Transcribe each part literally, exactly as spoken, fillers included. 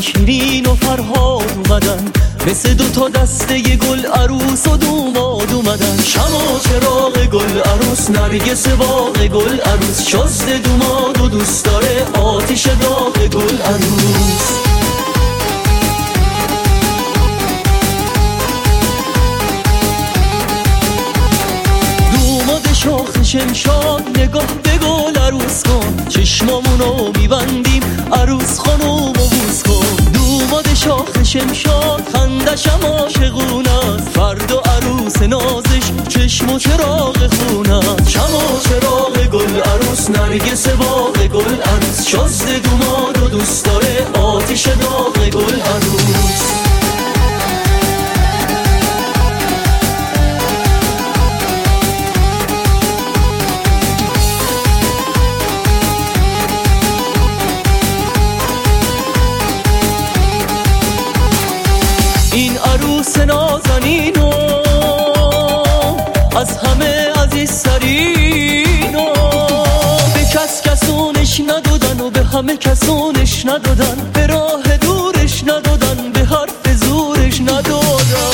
شیرین و فرهاد اومدن، مثل دو تا دسته گل عروس و دوماد اومدن. شمع چراغ گل عروس، نرگس باغ گل عروس، شسته دوماد و دوست داره آتیش داغ گل عروس. دوماد شاخ شمشاد نگاه به گل عروس کن، چشمامونو میبندیم عروس خانوم بوس کن. دوماد شاخ شمشاد خندشم عاشقونه است، فردا عروس نازش چشم و چراغ خونه است. شمع چراغ گل عروس، نرگس باغ گل عروس، شسته دوماد و دوست داره آتیش داغ گل عروس. این عروس نازنینو از همه عزیزترینو، به کس کسونش ندادن و به همه کسونش ندادن، به راه دورش ندادن، به حرف زورش ندادن.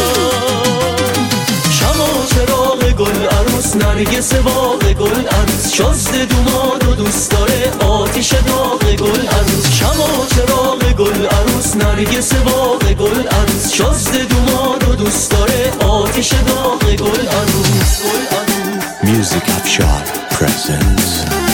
شمع چراغ گل عروس، نرگس باغ گل عروس، شسته دوماد و دوست داره آتیش داغ گل عروس. شمع چراغ گل عروس، نرگس باغ گل عروس، شسته دوماد و دوست داره آتیش داغ گل عروس. Music Afshar presents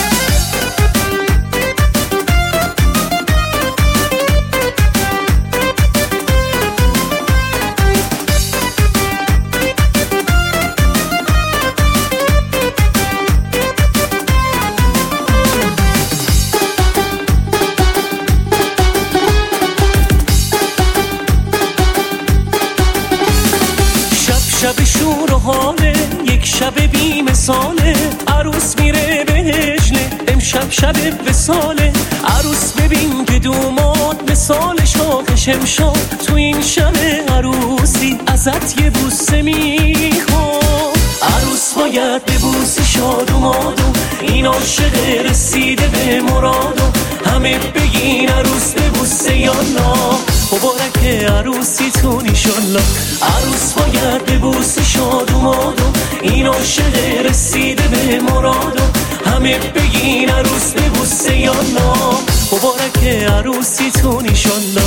شب شور و حاله، یک شب بی مثاله، عروس میره به هجله، امشب شب وصاله. عروس ببین که دوماد مثال شاخ شمشاد، تو این شب عروسی ازت یه بوسه میخواد. عروس باید ببوسی شادومادو، این عاشق رسیده به مرادو، همه بگین عروس ببوسه یالا، مبارک عروسیتون ایشالله. عروس باید ببوسه شادومادو، این عاشق رسیده به مرادو، همه بگین عروس ببوسه یالا، مبارک عروسیتون ایشالله.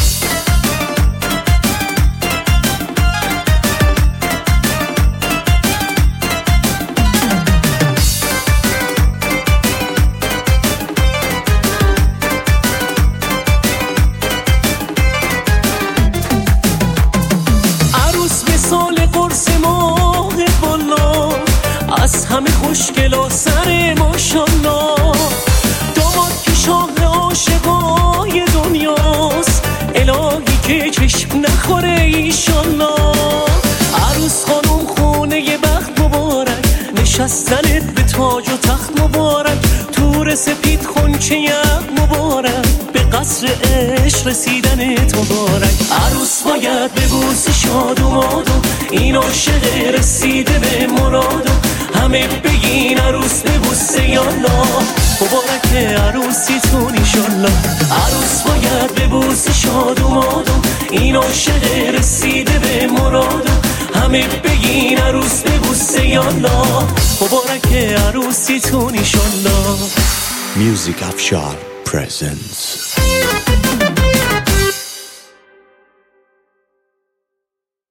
از همه خوشگلا سر ماشالله، داماد که شاه عاشقای دنیاست، الهی که چشم نخوره ایشالله. عروس خانم خونه بخت مبارک، نشستنت به تاج و تخت مبارک، تور سپید خونچه مبارک، به قصر عشق رسیدنت مبارک. عروس باید ببوسی شادومادو، این عاشق رسیده به مرادو، همه بگین عروس ببوسه یالا، مبارک عروسیتون ایشالله. عروس باید ببوسی شادومادو، این عاشق رسیده به مرادو، همه بگین عروس ببوسه یالا، مبارک عروسیتون ایشالله. Music Afshar presents